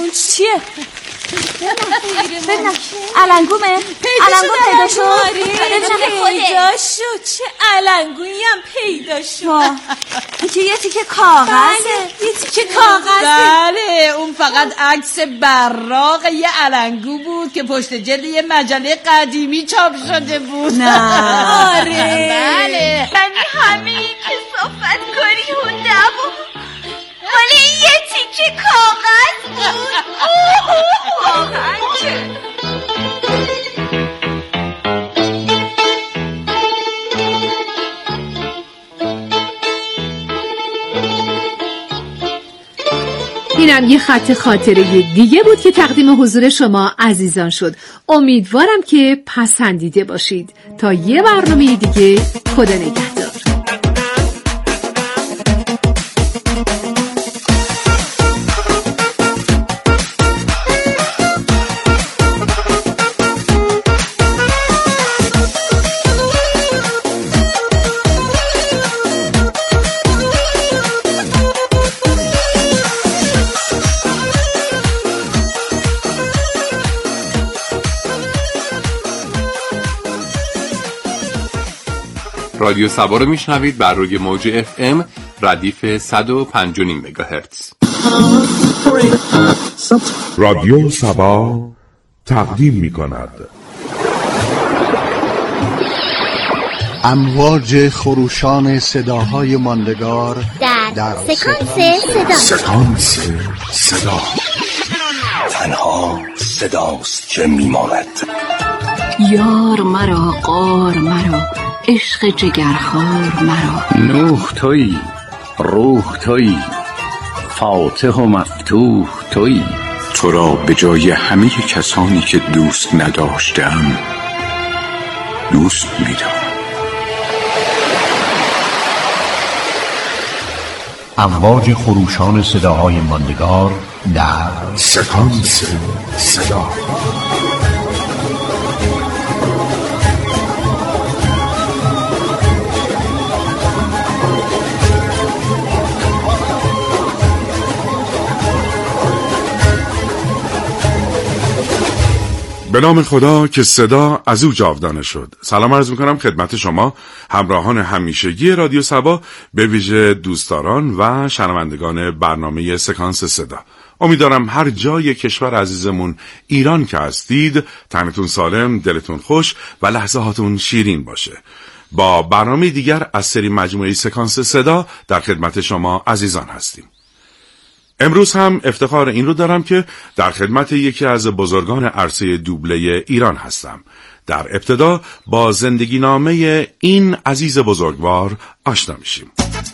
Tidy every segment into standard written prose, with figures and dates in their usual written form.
چیه؟ ببینم علنگومه پیدا شد. پیدا شد. چه علنگویی هم پیدا شد. یه تیکه کاغذ. بله یه تیکه کاغذ. بله اون فقط عکس براق یه علنگو بود که پشت جلد یه مجله قدیمی چاپ شده بود. نه آره بله یعنی همه این کثافت کاری هونده ولی یه تیکه کاغذ بود. واقعا چه اینم یه خط خاطره دیگه بود که تقدیم حضور شما عزیزان شد. امیدوارم که پسندیده باشید. تا یه برنامه دیگه، خدا نگهدار. رادیو سبا رو میشنوید بر روی موج FM ردیف 105.5 مگاهرتز. رادیو سبا تقدیم می‌کند امواج خروشان صداهای ماندگار در سکانس صدا. تنها صداست که میماند. یار مرا قار مرا عشق جگرخوار مرا. نوح تویی، روح تویی، فاتح و مفتوح تویی. تو را به جای همه کسانی که دوست نداشتم دوست می‌دارم. امواج خروشان صداهای ماندگار در سکانس صدا. به نام خدا که صدا از او جاودانه شد. سلام عرض میکنم خدمت شما همراهان همیشگی رادیو سبا، به ویژه دوستداران و شنوندگان برنامه سکانس صدا. امیدوارم هر جای کشور عزیزمون ایران که هستید تنتون سالم، دلتون خوش و لحظاتون شیرین باشه. با برنامه دیگر از سری مجموعه سکانس صدا در خدمت شما عزیزان هستیم. امروز هم افتخار این رو دارم که در خدمت یکی از بزرگان عرصه دوبله ایران هستم. در ابتدا با زندگی نامه این عزیز بزرگوار آشنا میشیم.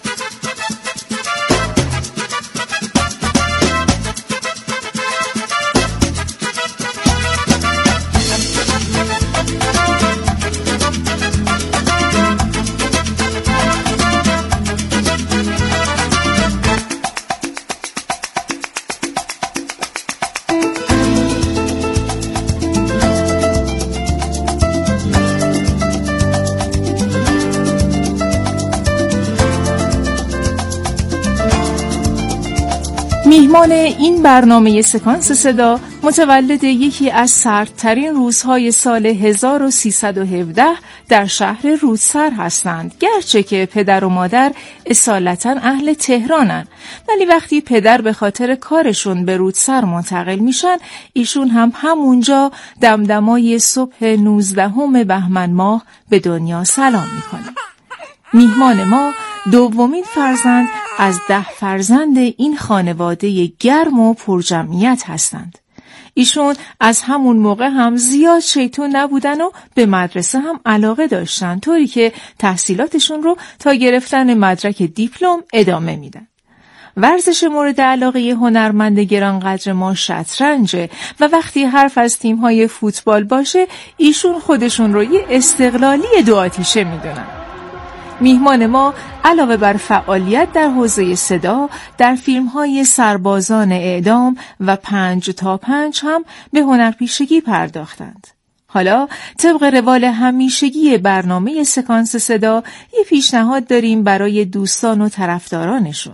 میهمان این برنامه سکانس صدا متولد یکی از سردترین روزهای سال 1317 در شهر رودسر هستند. گرچه که پدر و مادر اصالتاً اهل تهرانن، ولی وقتی پدر به خاطر کارشون به رودسر منتقل میشن، ایشون هم همونجا دمدمای صبح 19 بهمن ماه به دنیا سلام میکنن. میهمان ما دومین فرزند از 10 فرزند این خانواده گرم و پرجمعیت هستند. ایشون از همون موقع هم زیاد شیطون نبودن و به مدرسه هم علاقه داشتن، طوری که تحصیلاتشون رو تا گرفتن مدرک دیپلم ادامه میدن. ورزش مورد علاقه هنرمند گرانقدر ما شطرنجه و وقتی حرف از تیم‌های فوتبال باشه، ایشون خودشون رو یه استقلالی 2 آتیشه میدونن. میهمان ما علاوه بر فعالیت در حوزه صدا، در فیلم‌های سربازان اعدام و 5 تا 5 هم به هنرپیشگی پرداختند. حالا طبق روال همیشگی برنامه سکانس صدا یه پیشنهاد داریم برای دوستان و طرفدارانشون.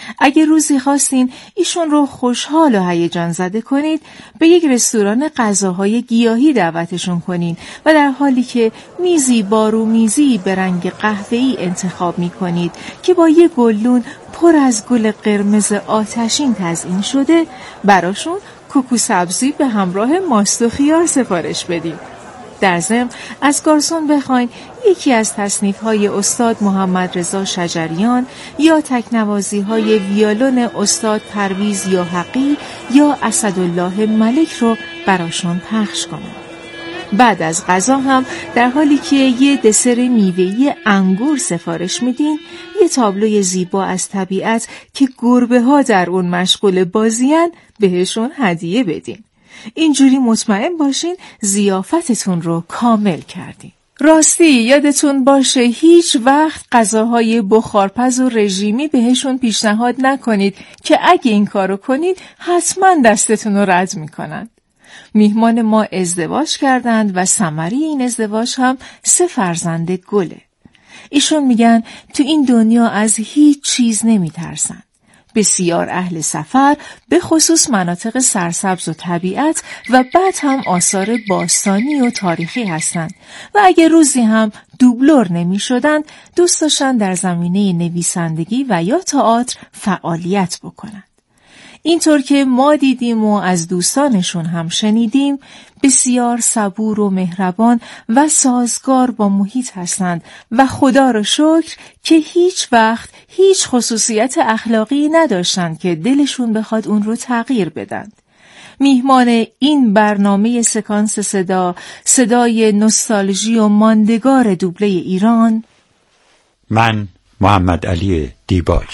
اگه روزی خواستین ایشون رو خوشحال و هیجان زده کنید، به یک رستوران غذاهای گیاهی دعوتشون کنین و در حالی که میزی بارو میزی به رنگ قهوه‌ای انتخاب میکنید که با یک گلدون پر از گل قرمز آتشین تزیین شده، براشون کوکو سبزی به همراه ماست و خیار سفارش بدین. در ضمن از گارسون بخواین یکی از تصنیف‌های استاد محمد رضا شجریان یا تکنوازی‌های ویولون استاد پرویز یاحقی یا اسدالله ملک رو براشون پخش کنن. بعد از غذا هم در حالی که یه دسر میوه‌ای انگور سفارش میدین، یه تابلوی زیبا از طبیعت که گربه‌ها در اون مشغول بازی‌اند بهشون هدیه بدین. اینجوری مطمئن باشین ضیافتتون رو کامل کردین. راستی یادتون باشه هیچ وقت غذاهای بخارپز و رژیمی بهشون پیشنهاد نکنید که اگه این کارو کنید حتما دستتون رو رد میکنن. میهمان ما ازدواج کردند و ثمره این ازدواج هم 3 فرزند گله. ایشون میگن تو این دنیا از هیچ چیز نمیترسن. بسیار اهل سفر، به خصوص مناطق سرسبز و طبیعت و بعد هم آثار باستانی و تاریخی هستند و اگه روزی هم دوبلور نمی شدن دوست داشتن در زمینه نویسندگی و یا تئاتر فعالیت بکنند. اینطور که ما دیدیم و از دوستانشون هم شنیدیم بسیار صبور و مهربان و سازگار با محیط هستند و خدا را شکر که هیچ وقت هیچ خصوصیت اخلاقی نداشتند که دلشون بخواد اون رو تغییر بدن. میهمان این برنامه سکانس صدا، صدای نوستالژی و ماندگار دوبله ایران، من محمد علی دیباج.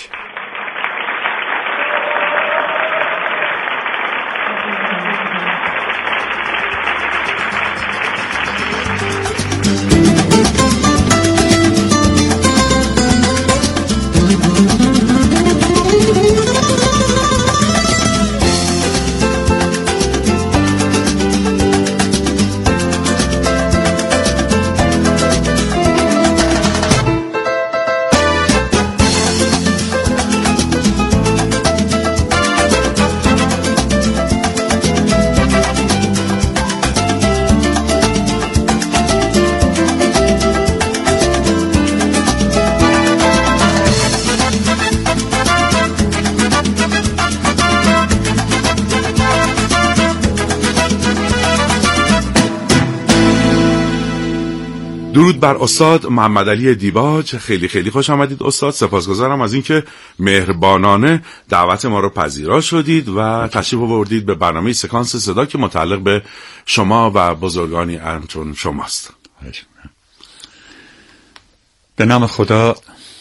درود بر استاد محمد علی دیباج. خیلی خیلی خوش آمدید استاد. سپاسگزارم از اینکه مهربانانه دعوت ما رو پذیرا شدید و تشریف آوردید به برنامه سکانس صدا که متعلق به شما و بزرگانی همچون شماست. به نام خدا،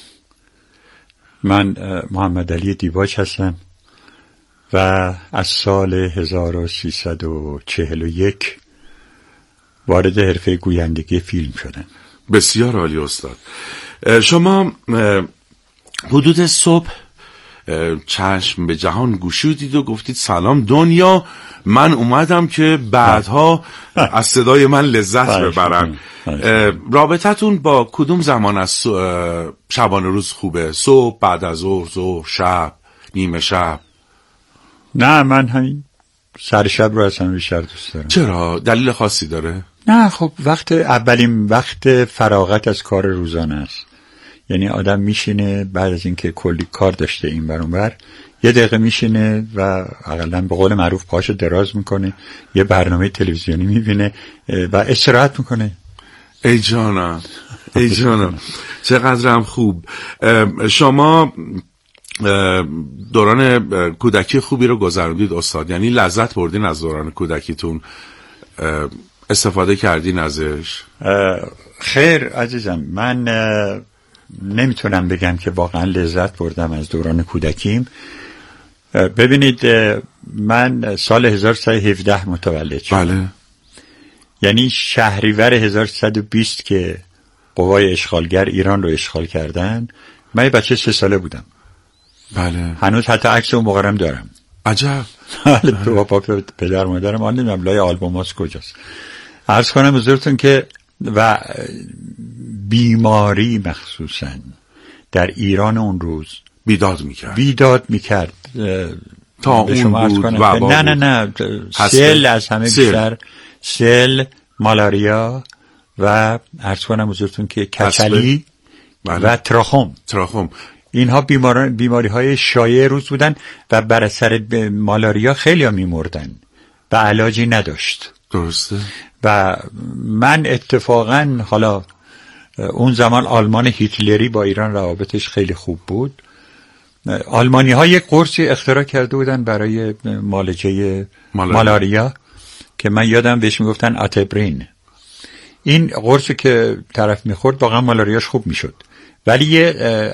من محمد علی دیباج هستم و از سال 1341 وارد حرفه گویندگی فیلم شدم. بسیار عالی استاد. شما حدود صبح چشم به جهان گشودید و گفتید سلام دنیا، من اومدم که بعدها از صدای من لذت ببرن. رابطتون با کدوم زمان از شبانه روز خوبه؟ صبح، بعد از ظهر، شب، نیمه شب؟ نه، من همین سر شب رو اصلا بیشتر دوست دارم. چرا؟ دلیل خاصی داره؟ نه، خب اولین وقت فراغت از کار روزانه است. یعنی آدم میشینه بعد از اینکه کلی کار داشته این بر اون بر، یه دقیقه میشینه و اقلا به قول معروف پاشو دراز میکنه، یه برنامه تلویزیونی میبینه و استراحت میکنه. ای جانم، ای جانم، چقدرم خوب. شما دوران کودکی خوبی رو گذروندید استاد، یعنی لذت بردین از دوران کودکیتون، استفاده کردین ازش؟ خیر عزیزم، من نمیتونم بگم که واقعا لذت بردم از دوران کودکیم. ببینید، من سال 1317 متولد شدم. بله. یعنی شهریور 1320 که قوای اشغالگر ایران رو اشغال کردن، من یه بچه 3 ساله بودم. بله. هنوز حتی عکس اون موقعم دارم. عجب. تو بابا پدر مادرم آن نمیدونم لای آلبوماست کجاست. عرض کنم حضورتون که و بیماری مخصوصا در ایران اون روز بیداد میکرد تا اون بود نه سل از همه بیشتر، سل، مالاریا و عرض کنم حضورتون که کچلی و تراخوم. اینها بیماری های شایع روز بودن و بر اثر مالاریا خیلی ها میمردن و علاجی نداشت. درسته. و من اتفاقا حالا اون زمان آلمان هیتلری با ایران روابطش خیلی خوب بود. آلمانی ها یک قرصی اختراع کرده بودن برای معالجه مالاریا که من یادم بهش میگفتن آتبرین. این قرصی که طرف میخورد واقعا مالاریاش خوب میشد، ولی یه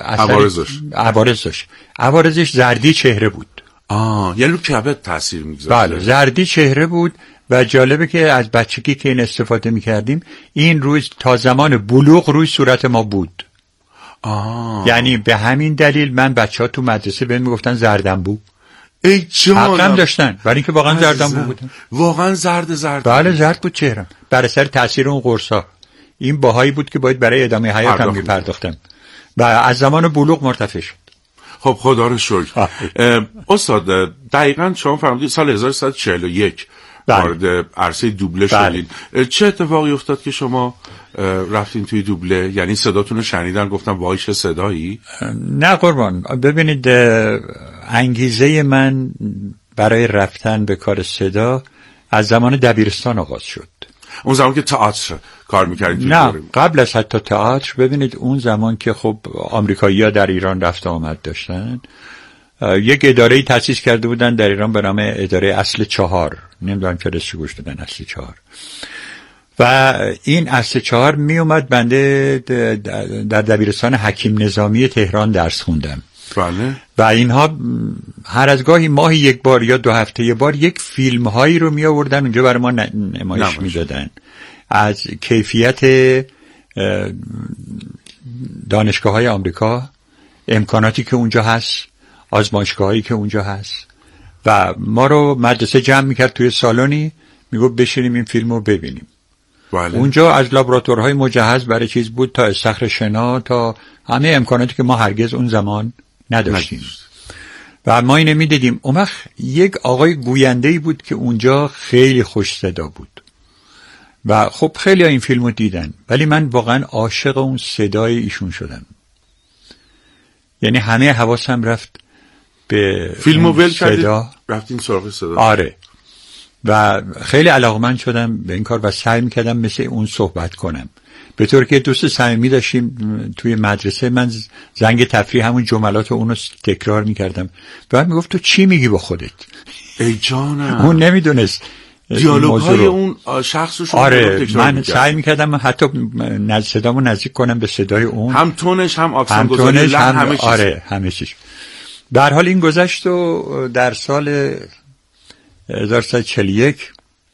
عوارضش زردی چهره بود. یعنی رو کبد تاثیر میگذاشت. بله، زردی چهره بود و جالبه که از بچگی که این استفاده میکردیم این روز تا زمان بلوغ روی صورت ما بود. یعنی به همین دلیل من بچه‌ها تو مدرسه بهم میگفتن زردنبو. ای جانم، حقم داشتن، برای اینکه واقعا زردنبو بودن. واقعا زرد. بله زرد بود چهرم بر اثر تاثیر اون قرصا. این باهایی بود که باید برای ادامه حیاتم میپرداختم و از زمان بلوغ مرتفع شد. خب خدا رو شکر. استاد دقیقاً شما فرمودید سال 1341 وارد عرصه دوبله شدید. چه اتفاقی افتاد که شما رفتین توی دوبله؟ یعنی صداتون رو شنیدن گفتم وای چه صدایی؟ نه قربان، ببینید انگیزه من برای رفتن به کار صدا از زمان دبیرستان آغاز شد. اون زمان که تئاتر کار میکردید؟ نه، قبل از حتی تئاتر. ببینید اون زمان که خب آمریکایی‌ها در ایران رفت آمد داشتن، یک اداره‌ای تأسیس کرده بودن در ایران به نام اداره اصل 4. نمیدونم چرا اسمش گوش دادن اصل 4. و این اصل 4 می اومد، بنده در دبیرستان حکیم نظامی تهران درس خوندم. بله. و اینها هر از گاهی ماهی یک بار یا 2 هفته یک بار یک فیلم هایی رو می آوردن اونجا برای ما نمایش می دادن از کیفیت دانشگاه های آمریکا، امکاناتی که اونجا هست، آزمایشگاه هایی که اونجا هست. و ما رو مدرسه جمع میکرد توی سالونی، میگفت بشینیم این فیلم رو ببینیم. بله. اونجا از لابراتوارهای مجهز برای چیز بود تا استخر شنا تا همه امکاناتی که ما هرگز اون زمان نداشتیم. و ما اینو میدیدیم. اون وقت یک آقای گوینده‌ای بود که اونجا خیلی خوش صدا بود و خب خیلی ها این فیلم رو دیدن، ولی من واقعا عاشق اون صدای ایشون شدم. یعنی همه حواسم رفت به فیلمو ول کردید رفتین سراغ صدا. آره. و خیلی علاقمند شدم به این کار و سعی میکردم مثل اون صحبت کنم، به طور که دوست صمیمی داشتیم توی مدرسه. من زنگ تفریح همون جملات اونو تکرار میکردم. بعد میگفت تو چی میگی با خودت؟ ای جانم. اون نمیدونست دیالوگ‌های اون شخص رو. آره، من سعی میکردم حتی صدامو نزدیک کنم به صدای اون، هم تونش هم آکسن گذاری همه چیز. آره همه چیز. به هر حال این گذشت و در سال 1341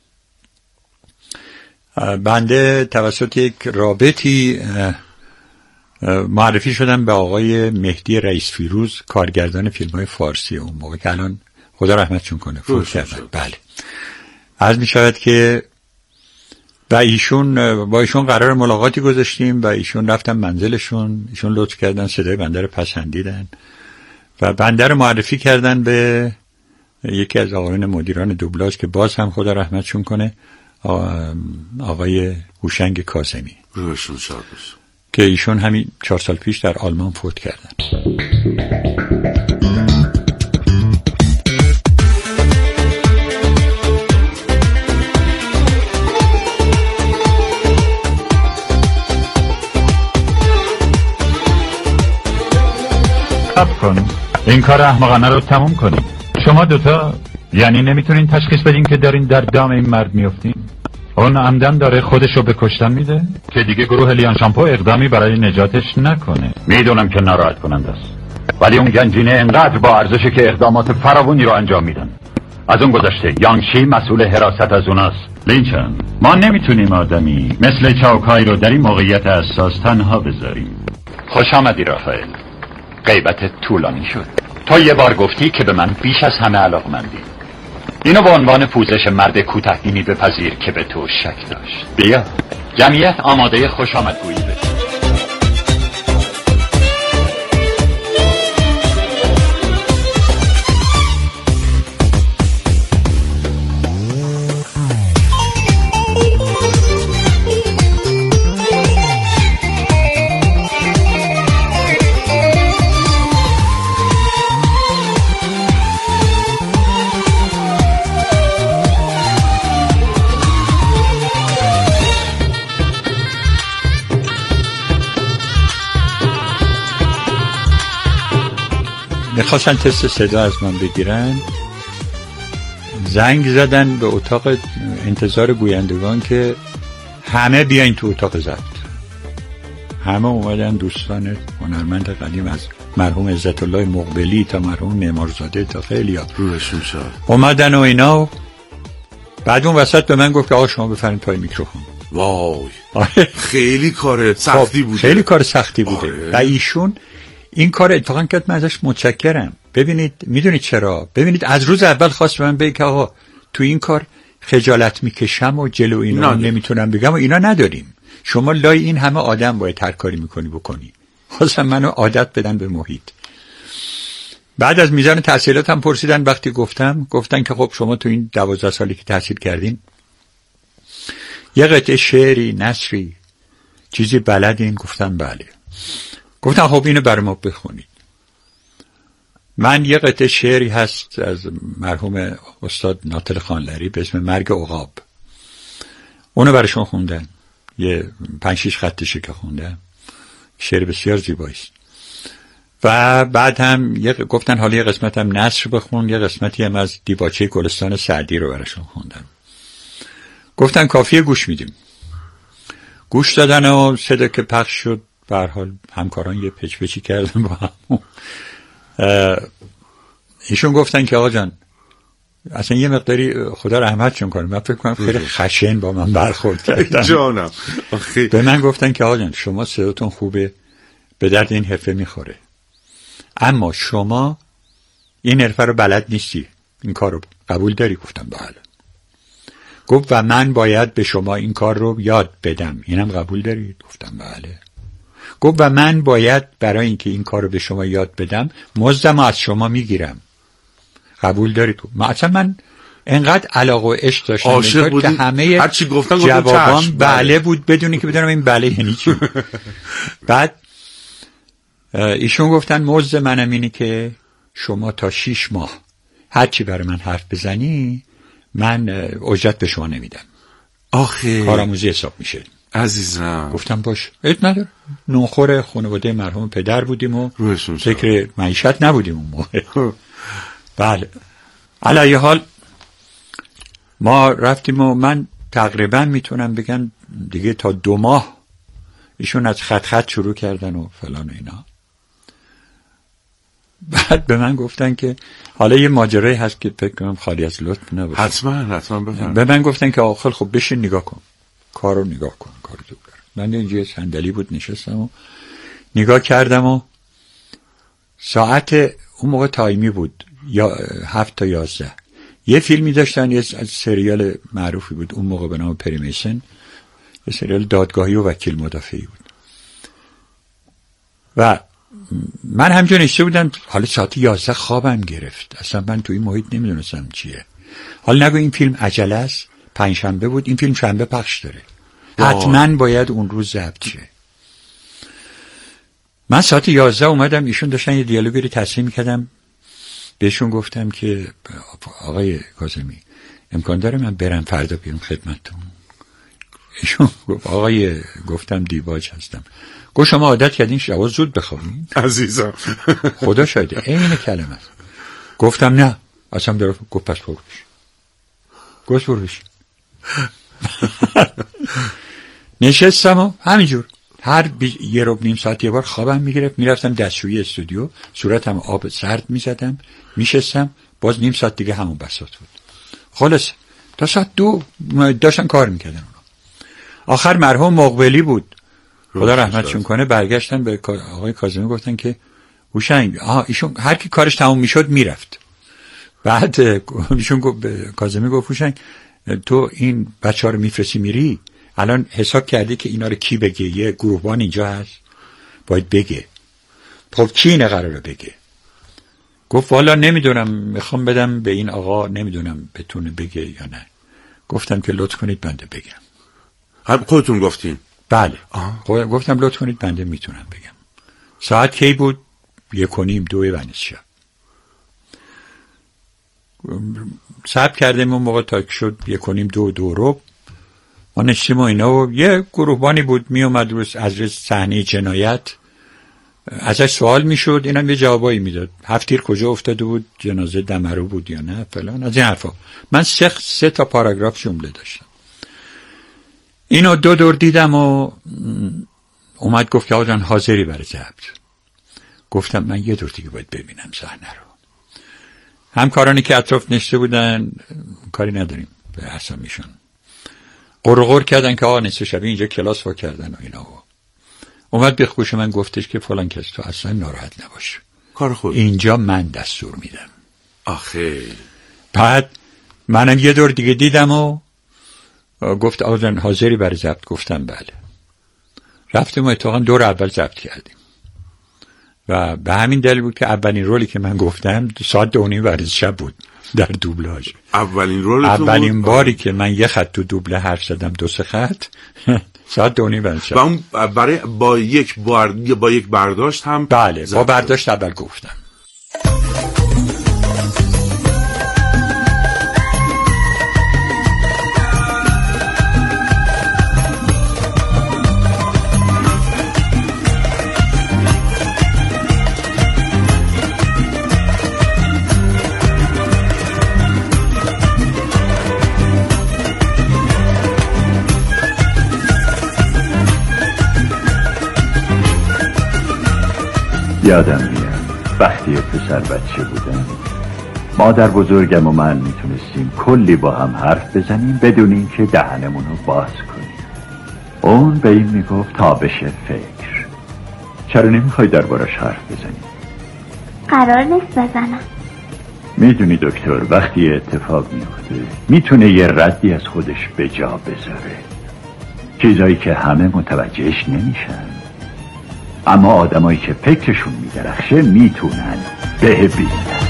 بنده توسط یک رابطی معرفی شدم به آقای مهدی رئیس فیروز، کارگردان فیلم‌های فارسی اون موقع که الان خدا رحمتشون کنه فوت کردن. بله. عرض می شود که با ایشون قرار ملاقاتی گذاشتیم و ایشون رفتن منزلشون، ایشون لطف کردن صدای بنده رو پسندیدن و بنده رو معرفی کردن به یکی از آقایان مدیران دوبلاژ که باز هم خدا رحمتشون کنه، آقای هوشنگ کاظمی، روشون شاد باشه، که ایشون همین 4 سال پیش در آلمان فوت کردن. کن این کار احمقانه رو تموم کنیم. شما دوتا یعنی نمیتونین تشخیص بدین که دارین در دام این مرد میافتین؟ اون عمدن داره خودشو به کشتن میده که دیگه گروه لیان شامپو اقدامی برای نجاتش نکنه. میدونم که ناراحت کننده است، ولی اون گنجینه انقدر با ارزشه که اقدامات فراوانی رو انجام میدن. از اون گذشته یانگشی مسئول حراست از اوناست. لینچن، ما نمیتونیم آدمی مثل چاوکای رو در این موقعیت حساس تنها بذاریم. خوش آمدی رافائل. غیبتت طولانی شد. تو یه بار گفتی که به من بیش از همه علاقمندی. اینو به عنوان پوزش مرد کوتاه‌بینی بپذیر که به تو شک داشت. بیا جمعیت آماده خوش آمدگویی بشه. میخواستن تست صدا از من بگیرن، زنگ زدن به اتاق انتظار گویندگان که همه بیاین تو اتاق ضبط. همه اومدن، دوستان هنرمند قدیم از مرحوم عزت الله مقبلی تا مرحوم معمارزاده تا خیلی ها اومدن و اینا. بعد اون وسط به من گفت که آقا شما بفرمایید پای میکروفون. وای خیلی کار سختی بوده. خیلی کار سختی بوده. و ایشون این کار اتفاقا کرد، من ازش متشکرم. ببینید میدونید چرا؟ ببینید از روز اول خواست به من بگه که آقا تو این کار خجالت میکشم و جلو اینا نمیتونم بگم و اینا نداریم. شما لای این همه آدم باید هر کاری میکنی بکنی. خواستم منو عادت بدن به محیط. بعد از میزان تحصیلاتم پرسیدن. وقتی گفتن که خب شما تو این 12 سالی که تحصیل کردین یه قطعه شعری، نثری، چیزی بلدین؟ گفتم بله. گفتن خب اینو برای ما بخونید. من یه قطعه شعری هست از مرحوم استاد ناطق خانلری به اسم مرگ عقاب، اونو براشون خوندن. یه 5-6 خطشه که خوندم، شعر بسیار زیبایی است. و بعد هم گفتن حالا یه قسمت هم نثر بخون، یه قسمتی هم از دیباچه گلستان سعدی رو براشون خوندم. گفتن کافیه گوش میدیم. گوش دادن و صدا که پخش شد، به هر حال همکاران یه پچ‌پچی کردن با هم. ایشون گفتن که آقا جان اصلا یه مقداری خدا رحمتشون کنه، من فکر کنم خیلی خشن با من برخورد کردن. جانم به من گفتن که آقا جان شما صداتون خوبه، به درد این حرفه میخوره، اما شما این حرفه رو بلد نیستی، این کار رو قبول داری؟ گفتم بله. گفت و من باید به شما این کار رو یاد بدم، اینم قبول دارید؟ گفتم بله. گفت و من باید برای اینکه این کار رو به شما یاد بدم مزدم از شما میگیرم، قبول دارید؟ من انقدر علاقه و عشق داشتم که همه هرچی گفتن جوابام بله بود بدونی که بدونم این بله یعنی چی. بعد ایشون گفتن مزد منم اینه که شما تا 6 ماه هرچی برای من حرف بزنی من اجرت به شما نمیدم. آخه کارآموزی حساب میشه. عزیزم گفتم باش، عیب نداره. نونخور خانواده مرحوم پدر بودیم و فکر معیشت نبودیم اون موقع. بله. علی حال ما رفتیم و من تقریبا میتونم بگم دیگه تا 2 ماه ایشون از خط شروع کردن و فلان و اینا. بعد به من گفتن که حالا یه ماجرایی هست که فکر کنم خالی از لطف نباشه. حتما بفرمایید. به من گفتن که آخر خب بشین نگاه کن، کارو نگاه کن، کارو تو کن. من اینجا صندلی بود نشستم و نگاه کردم و ساعت اون موقع تایمی بود یا 7 تا 11. یه فیلمی داشتن، یه سریال معروفی بود اون موقع به نام پریمیشن، یه سریال دادگاهی و وکیل مدافعی بود. و من همجا نشسته بودم، حالا ساعت 11 خوابم گرفت. اصلا من تو این محیط نمیدونستم چیه. حالا نگو این فیلم عجله است، 5 شنبه بود، این فیلم شنبه پخش داره، حتما باید اون روز ضبط شه. من ساعت 11 اومدم، ایشون داشتن یه دیالوگی رو تصحیح می‌کردم. بهشون گفتم که آقای کاظمی امکان داره من برم فردا بیام خدمتتون؟ ایشون گفت گفتم دیباج هستم. گفت شما عادت کردین شب زود بخوابین؟ عزیزم خدا شاهده این کلمه است. گفتم نه اصلا داره. گفت پس بروش. گفت بروش. نشستم و همینجور هر 1.5 ساعت یه بار خوابم میگرفت، میرفتم دستشویی استودیو، صورتم آب سرد میزدم، میشستم، باز نیم ساعت دیگه همون بساط بود. خلاص تا ساعت 2 داشتن کار میکردن اونا. آخر مرحوم مقبلی بود، خدا رحمتشون کنه، برگشتن به آقای کاظمی گفتن که هوشنگ ایشون هر کی کارش تموم میشد میرفت. بعد ایشون کاظمی گفت هوشنگ تو این بچه‌ها رو میفرستی میری، الان حساب کردی که اینا رو کی بگه؟ یه گروهبان اینجا هست باید بگه. خب کی اینه قراره بگه؟ گفت والا نمیدونم، میخوام بدم به این آقا، نمیدونم بتونه بگه یا نه. گفتم که لطف کنید بنده بگم. خودتون گفتین؟ بله. گفتم لطف کنید بنده میتونم بگم. ساعت کی بود؟ 1:30 2 بعد شب. صبر کردیم اون موقع تا شد 1:30 2 ما نشتیم و اینا و یه گروهبانی بود می اومد از صحنه جنایت ازش سوال میشد، اینم یه جوابایی میداد. هفتیر کجا افتاده بود، جنازه دمرو بود یا نه، فلان از این حرفا. من سه تا پاراگراف جمله داشتم. اینو 2 دور دیدم و اومد گفت که آقا جان حاضری برای ضبط؟ گفتم من 1 دور دیگه باید ببینم صحنه رو. همکارانی که اطراف نشسته بودن کاری نداریم به اسامیشون، قرقر کردن که آقا نصف شب اینجا کلاس وا کردن و اینا. اومد به گوش من گفتش که فلان کس تو اصلا ناراحت نباش، کار خود اینجا من دستور میدم. آخه بعد منم 1 دور دیگه دیدم و گفت آقا جان حاضری برای ضبط؟ گفتم بله. رفتیم و اتفاقا دور اول ضبط کردیم و به همین دلیل بود که اولین رولی که من گفتم 2:30 بعد شب بود در دوبلاژ. اولین باری که من 1 خط تو دوبله حرف زدم 2-3 خط 2:30 بعد شب. و اون برای با یک برداشت هم بله با برداشت اول گفتم. یادم میاد وقتی پسر بچه بودم، مادر بزرگم و من میتونستیم کلی با هم حرف بزنیم بدون اینکه دهنمون رو باز کنیم. اون به این میگفت تابش فکر. چرا نمیخوای دربارش حرف بزنیم؟ قرار نیست بزنم. میدونی دکتر وقتی اتفاق میفته میتونه یه ردی از خودش به جا بذاره، چیزایی که همه متوجهش نمیشن، اما آدمایی که فکرشون میدرخشه میتونن به بیستن.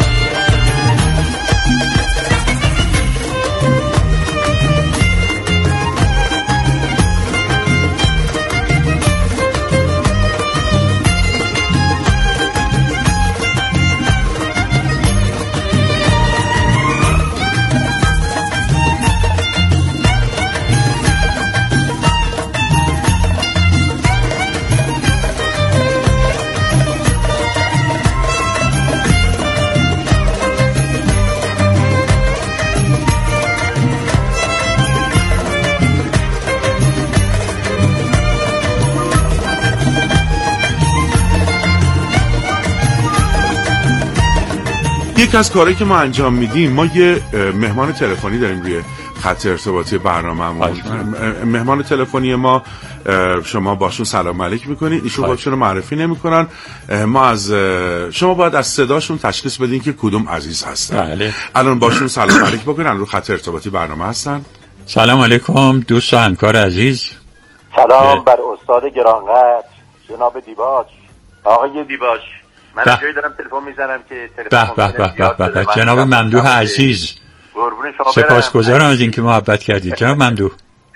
یک از کارهایی که ما انجام میدیم، ما یه مهمان تلفنی داریم روی خط ارتباطی برنامه‌مون. مهمان تلفنی ما شما باشون سلام علیک میکنید، ایشون خودشون رو معرفی نمیکنن. ما از شما باید از صداشون تشخیص بدین که کدوم عزیز هستن. بله. الان باشون سلام علیک بکنن، رو خط ارتباطی برنامه هستن. سلام علیکم دوست و همکار عزیز. سلام بر استاد گرانقدر جناب دیباج. آقای دیباج، من جایی دارم تلفن میزنم که تلفن جناب ممدوح عزیز، سپاسگزارم از اینکه محبت کردید جناب ممدوح.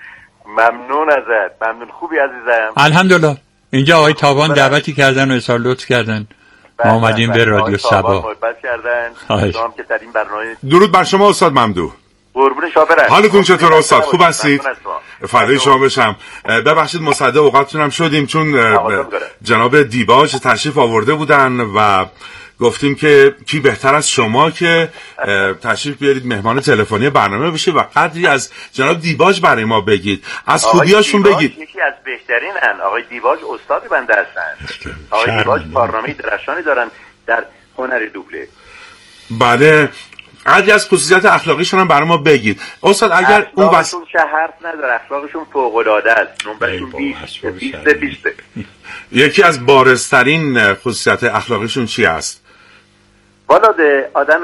ممنون ازت، ممنون. خوبی عزیزم؟ الحمدلله. اینجا آقای تابان دعوتی کردن و اصرار لطف کردن ما اومدیم به رادیو سبا. محبت کردن شما که در این برنامه. درود بر شما استاد ممدوح. قربون شما برم. حالتون چطور استاد؟ خوب هستید؟ فدای شما بشم. ببخشید مصدق اوقاتتون هم شدیم چون جناب دیباج تشریف آورده بودن و گفتیم که کی بهتر از شما که تشریف بیارید مهمان تلفنی برنامه بشید و قدری از جناب دیباج برای ما بگید، از خوبیاشون بگید. یکی از بهترینن آقای دیباج، استاد بنده هستن. آقای دیباج برنامه درخشانی دارن در هنر دوبله. بله، قدری از خصوصیات اخلاقیشون هم برای ما بگید استاد. اگر اون اخلاقشون چه حرف نداره، اخلاقشون فوق العاده است، نمرشون 20. یکی از بارزترین خصوصیات اخلاقیشون چی است؟ والا آدم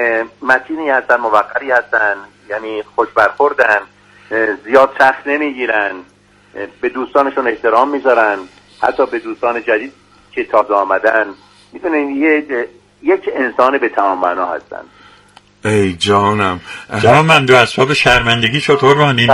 متینی هستن، موقری هستن، یعنی خوش برخوردن، زیاد سخت نمیگیرن، به دوستانشون احترام میذارن، حتی به دوستان جدید که تازه آمدن میتونن یک انسان به تمام معنا هستن. ای جانم. جانم من دو اسباب شرمندگی چطور رانین؟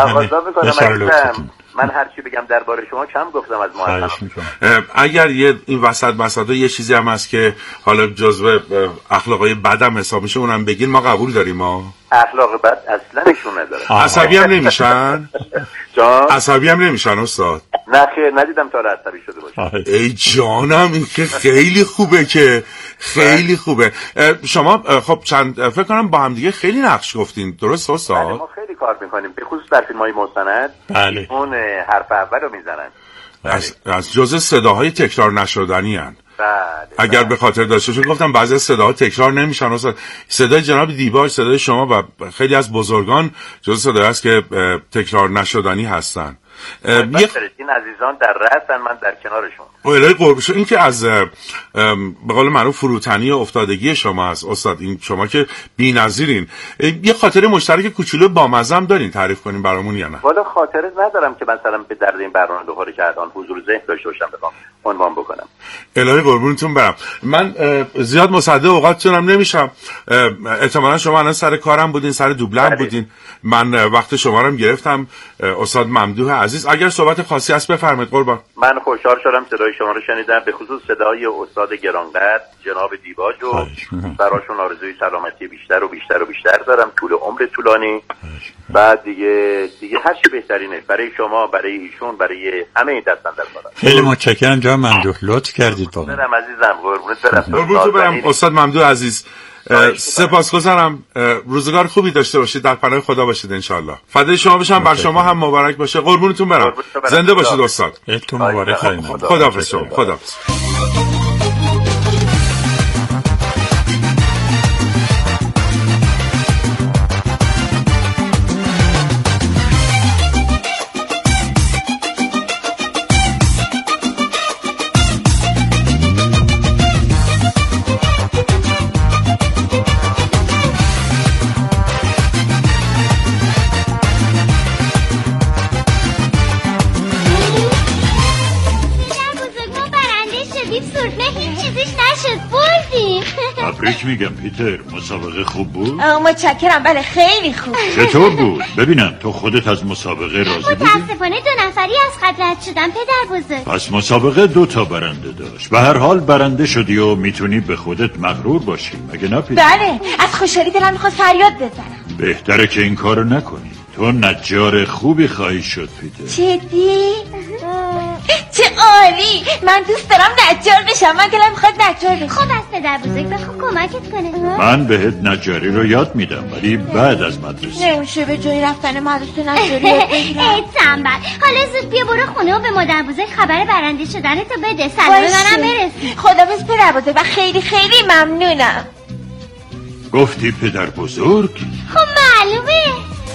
من هر چی بگم درباره شما کم گفتم از ما. اگر این وسط یه چیزی هم هست که حالا جزو اخلاقای بدم حساب میشه اونم بگین، ما قبول داریم. ما اخلاق بد اصلا نشون نداره. عصبی هم نمیشن؟ عصبی هم نمیشن استاد؟ نه خیر ندیدم تا عصبی شده باشه. ای جانم این که خیلی خوبه که خیلی خوبه. شما خب فکر کنم با هم دیگه خیلی نقش گفتین درست استاد؟ بله ما خیلی کار میکنیم به خصوص در فیلم‌های مستند. بله. اون حرف اول رو میزنن. از جزء صداهای تکرار نشدنی هن. بله. اگر به خاطر داشته چون گفتم بعضی از صداها تکرار نمیشن استاد. صدای جناب دیباج، صدای شما و خیلی از بزرگان جزء صدایی است که تکرار نشدنی هستن. این عزیزان در رأسن، من در کنارشون. الهی قربشون. این که از به قول معروف فروتنی و افتادگی شما هست استاد. این شما که بی‌نظیرین. یه خاطره مشترک کوچولو با مزم دارین تعریف کنین برامون یا نه؟ والا خاطره ندارم که مثلا به درد این برنامه بخوره که الان حضور ذهن داشته باشم بخوام عنوان بکنم. الهی قربونتون برم. من زیاد مصدق اوقاتتونم نمیشم. احتمالاً شما الان سر کارم بودین، سر دوبلم بودین. من وقت شما رو گرفتم. استاد ممدوح عزیز اگر صحبت خاصی هست بفرمایید قربان. من خوشحال شدم صدای شما رو شنیدم، به خصوص صدای استاد گرانقدر جناب دیباج و براشون آرزوی سلامتی بیشتر و بیشتر و بیشتر دارم، طول عمر طولانی. بعد دیگه هر چی بهترینه برای شما، برای ایشون، برای همه دستاندرکاران. خیلی متشکرم جناب ممدوح، لطف کردید واقعا. برم عزیزم، قربونت برم استاد ممدوح عزیز. سپاسگزارم. روزگار خوبی داشته باشید، در پناه خدا باشید انشالله. فدای شما بشم، بر شما هم مبارک باشه. قربونتون برم. زنده باشید استاد. تو مبارک. خداحافظ شما. خداحافظ. تبریک میگم پیتر، مسابقه خوب بود؟ متشکرم، بله خیلی خوب. چطور بود؟ ببینم تو خودت از مسابقه راضی بودی؟ متاسفانه 2 نفری از خط رد شدن پدر بزرگ. پس مسابقه 2 تا برنده داشت. به هر حال برنده شدی و میتونی به خودت مغرور باشی، مگه نه پیتر؟ بله، از خوشحالی دلم میخواد فریاد بزنم. بهتره که این کارو نکنی، تو نجار خوبی خواهی شد پیتر. جدی؟ چه عالی، من دوست دارم نجار بشم. من دلم میخواد نجار بشم. خب از پدر بزرگ بخوام کمکت کنه. من بهت نجاری رو یاد میدم ولی بعد از مدرسه. نمیشه به جای رفتن مدرسه نجاری یاد بگیرم. ای تنبل، حالا زود بیا برو خونه و به مادر بزرگ خبر برنده شدنتو بده. سلام منم برسی. خداحافظ پدر بزرگ و خیلی خیلی ممنونم. گفتی پدر بزرگ؟ خب معلومه.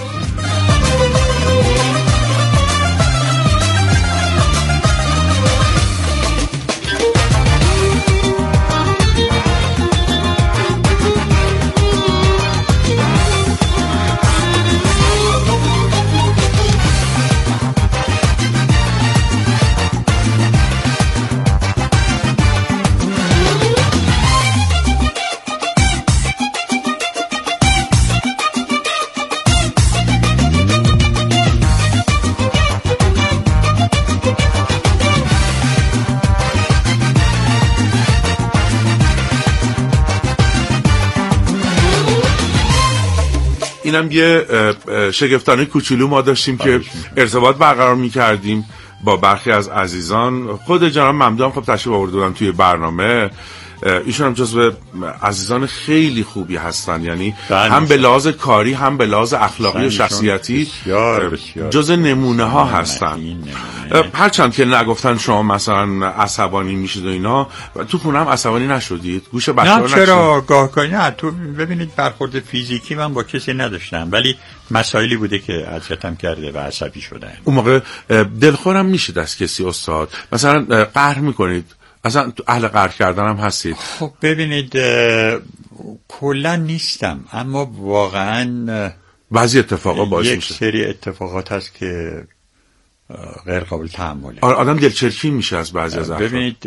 اینم یه شگفتانه کوچولو ما داشتیم که ارتباط برقرار می‌کردیم با برخی از عزیزان. خود جناب ممدوح خب تشریف آورده بودن توی برنامه. ایشون هم جزو عزیزان خیلی خوبی هستن، یعنی هم به لحاظ کاری هم به لحاظ اخلاقی و شخصیتی جزو نمونه ها هستن. هرچند که نگفتن شما مثلا عصبانی میشید و اینا، تو خونه هم عصبانی نشدید؟ گوش بچه‌ها نه چرا گاهی نه. تو ببینید برخورد فیزیکی من با کسی نداشتم ولی مسائلی بوده که اذیتم کرده و عصبی شدم. اون موقع دلخورم میشید از کسی استاد؟ مثلا قهر میکنید؟ اصلا اهل قهر کردن هم هستید؟ خب ببینید کلا نیستم، اما واقعا بعضی اتفاقا باعث میشه. یک سری اتفاقات هست که غیر قابل تحمله. آدم دلچرکی میشه از بعضی از افراد. ببینید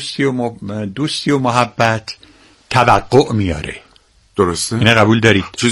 دوستی و محبت توقع میاره. درسته؟ اینه قبول دارید؟